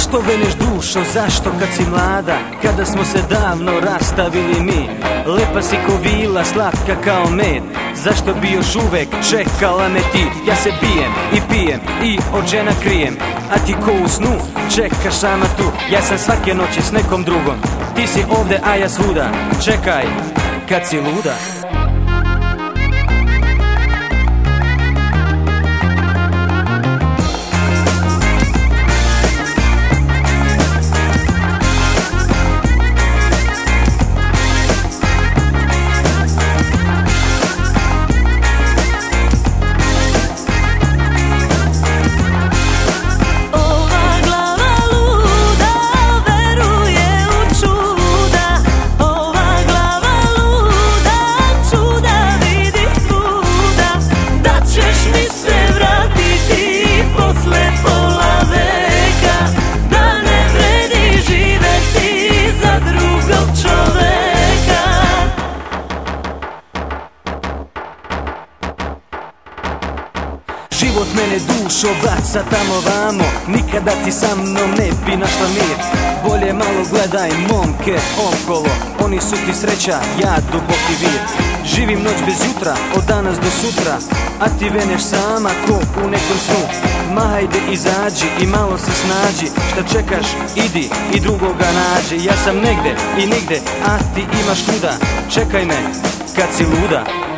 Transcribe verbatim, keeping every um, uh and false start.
Zašto veneš dušo, zašto kad si mlada, kada smo se davno rastavili mi? Lepa si ko vila, slatka kao med, zašto bi još uvek čekala me ti? Ja se bijem i pijem i od žena krijem, a ti ko u snu čekaš sama tu. Ja sam svake noći s nekom drugom, ti si ovde a ja svuda. Čekaj, kad si luda. Život mene dušo baca tamo vamo, nikada ti sa mnom ne bi našla mir. Bolje malo gledaj momke okolo, oni su ti sreća, ja duboki vir. Živim noć bez jutra, od danas do sutra, a ti veneš sama ko u nekom snu. Ma hajde izađi i malo se snađi, šta čekaš, idi i drugoga nađi. Ja sam negde i nigde, a ti imaš kuda, čekaj me kad si luda.